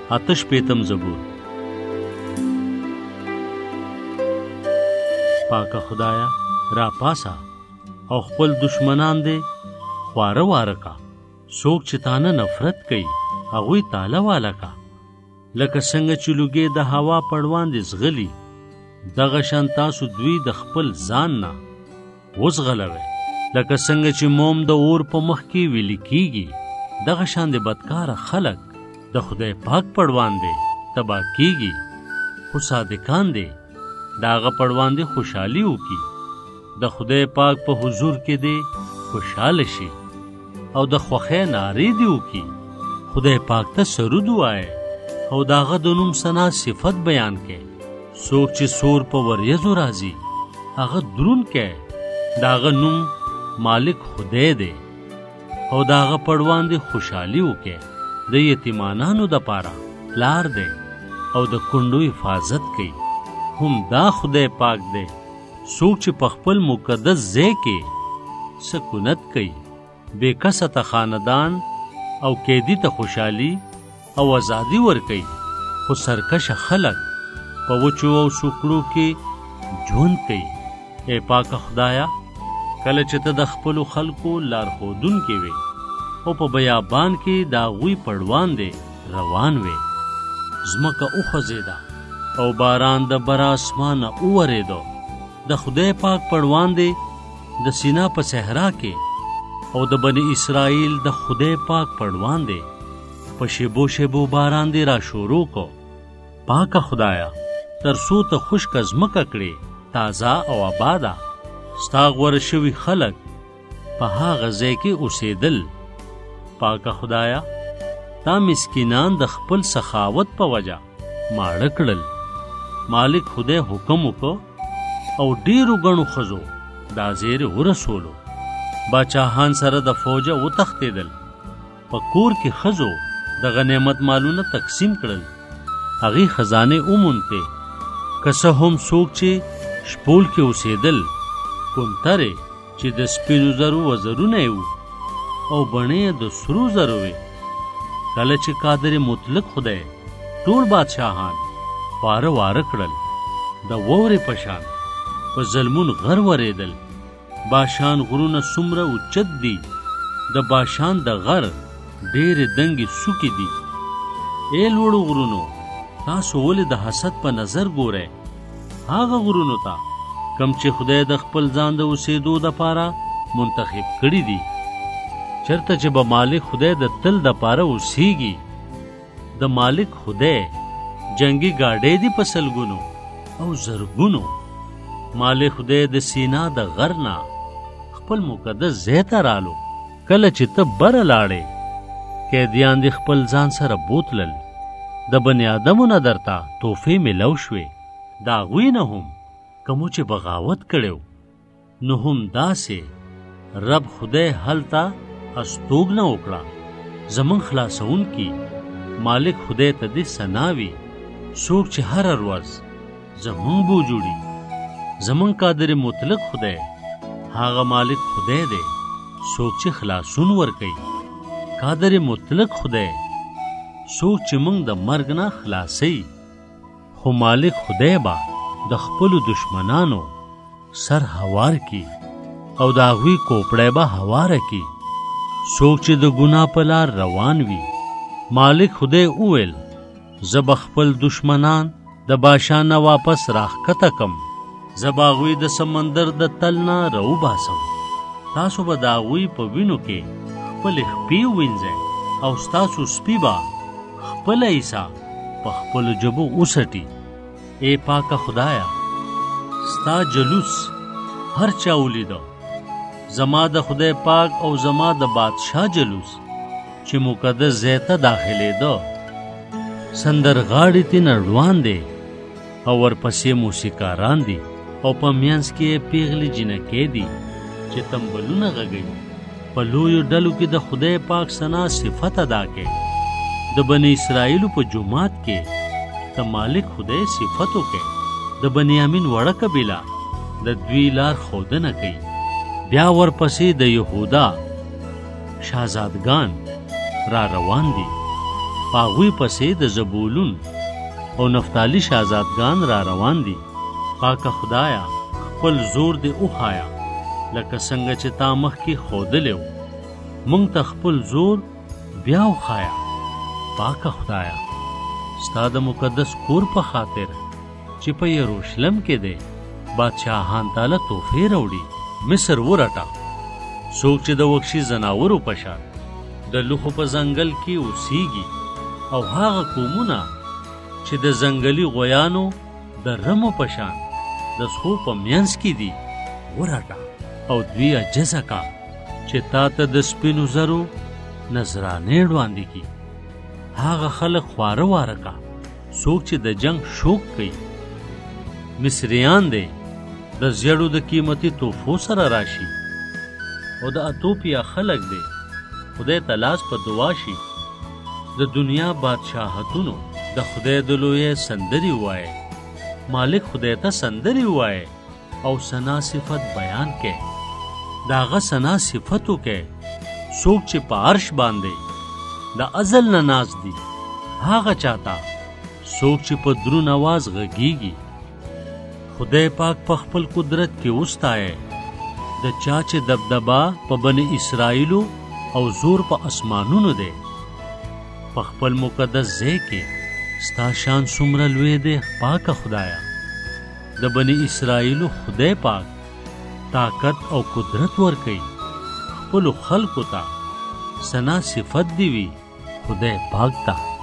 8 زبور. پاکه خدایا را پاسا او خپل دشمنان دې خواره واره کا. څوک چې تانه نفرت کوي هغوی تاله والا کا. لکه څنګه چې لوګې د هوا پړوان دې زغلي، دغه شان تاسو دوی د خپل ځان نه وزغلوئ. لکه څنګه چې موم د اور په مخ کې ویلي کیږي، دغه شان د بدکاره خلق د خدای پاک پړوان دې تبا کیږي. خو صادقان دې د هغه پړوان دې خوشحالي وکړي. د خدای پاک په حضور کې دې خوشحاله شي او د خوښۍ نارې دې وکړي. خدای پاک ته سرود ووایه او د هغه د نوم ثنا صفت بیان کې. څوک چې سور په وریځو راځي هغه درون کې د هغه نوم مالک خدای دی او د هغه پړوان دې خوشحالي وکړي. د یتیمانانو د پاره لار دی او د کونډو حفاظت کوي. هم دا خدای پاک دی څوک چې په خپل مقدس ځای کې سکونت کوي. بے کسه ته خاندان او قیدی ته خوشحالي او ازادي ورکوي. خو سرکشه خلق په وچو او سوکړو کې ژوند کوي. ای پاکه خدایا کله چې ته د خپلو خلکو لارښودونکی وې او په بیابان کې د هغوی پړوان دې روان وې. ځمکه وخوځېده او باران د بره اسمانه وورېدو. د خدای پاک پړوان دې د سینا په صحرا کې او د بني اسرائیل د خدای پاک پړوان دې په شیبو شیبو باران دې را شروع کو. پاکه خدایا تر څو ته خشک ځمکه کړې تازه او آباده. ستا غوره شوي خلق په هغه ځای کې اوسېدل. پاکه خدایا تا مسکینان د خپل سخاوت په وجه ماړه کړل. مالک خدای حکم وکړ او ډیرو ګڼو ښځو دا زیر ورسولو. باچاهان سره د فوجه وتښتېدل. په کور کې ښځو د غنیمت مالونه تقسیم کړل. هغې خزانې وموندې. که څه هم څوک چې شپول کې اوسېدل کونترې چې د سپینو زرو وزرونه یې وو او بڼې د سرو زرو وې. کله چې قادر مطلق خدای ټول بادشاهان خواره واره کړل، د واورې په شان په ظلمون غر ورېدل. باشان غرونه څومره اوچت دي، د باشان د غر ډېرې دنګې څوکې دي. ای لوړو غرونو تاسو ولې د حسد په نظر ګورئ هغه غرونو ته کم چې خدای د خپل ځان د اوسېدو دپاره منتخب کړي دي. چېرته چې به مالک خدای د تل دپاره اوسېږي. د مالک خدای جنګي ګاډۍ دي په سلګونو او زرګونو. مالک خدای د سینا د غر نه خپل مقدس ځای ته رالو. کله چې ته بره لاړې قیدیان دې خپل ځان سره بوتلل. د بني آدمو نه درته تحفې میلو شوې. د هغوی نه هم کومو چې بغاوت کړی نو هم داسې رب خدای هلته استوګنه وکړه. زمون خلاصونکي مالک خدای ته دې ثنا وي. څوک چې هره ورځ زمون بو جوړي. زمون قادر مطلق خدای هغه مالک خدای دی څوک چې خلاصون ورکوي. قادر مطلق خدای څوک چې موږ د مرګ نه خلاصوي. خو مالک خدای به د خپلو دشمنانو سر هوار کی او د هغوی کوپړی به هواره کی. څوک چې د ګناه په لار روان وي مالک خدای وویل زه به خپل دشمنان د باشان نه واپس راښکته کم. زه به هغوی د سمندر د تل نه راوباسم. تاسو به د هغوی په وینو کې خپلې خپې ووینځئ او ستاسو سپي به خپله عیسا په خپلو جبو وسټي. ای پاکه خدایا ستا جلوس هر چا ولیده. زما د خدای پاک او زما د بادشاه جلوس چې مقدس ځای ته داخلېده. سندرغاړي ترې روان دی او ورپسې موسیقاران دي او په منځ کې یې پیغلې جنکۍ دي چې تنبلونه غږوي. په لویو ډلو کې د خدای پاک ثنا صفت ادا کړي. د بني اسرائیلو په جومات کې د مالک خدای صفت وکړي. د بنیامین وړه قبیله د دوی لار ښودنه کوي. بیا ورپسې د یهودا شاهزادګان را روان دي. پاغوی پسې د زبولون او نفتالی شهزادګان را روان دي. پاکه خدایا خپل زور دې وښایه لکه څنګه چې تا مخکې ښودلی و. موږ ته خپل زور بیا وښایه. پاکه خدایا ستا د مقدس کور په خاطر چې په یروشلم کې دی بادشاهان تاله تحفې راوړي. مصر ورټه څوک چې د وحشي ځناورو په شان د لوښو په ځنګل کې اوسیږي او هغه قومونه چې د ځنګلي غویانو د رمو په شان د څښو په منځ کې دي ورټه او دوی عجزه کا چې تا ته د سپینو زرو نذرانې وړاندې کړي. هغه خلک خواره واره کا څوک چې د جنگ شوق کوي. مصریان دی د زیړو د قیمتي تحفو سره راشي او د اتوپیا خلک دی خدای ته لاس په دعا شي. د دنیا بادشاهتونو د خدای د لویۍ سندرې ووایه. مالک خدای ته سندرې ووایه او ثنا صفت بیان کې. د هغه ثنا صفت وکې څوک چې په عرش باندې د ازل نه ناز دي. هغه چاته څوک چې په درون آواز غږیږي. خدای پاک په خپل قدرت کې وستایه. د چا چې دبدبا په بني اسرائیلو او زور په اسمانونو دی. په خپل مقدس ځای کې ستا شان څومره لوی دی پاکه خدایا. د بني اسرائیلو خدای پاک طاقت او قدرت ورکوي. خپلو خلکو ته ثنا صفت دی وي خدای پاک ته.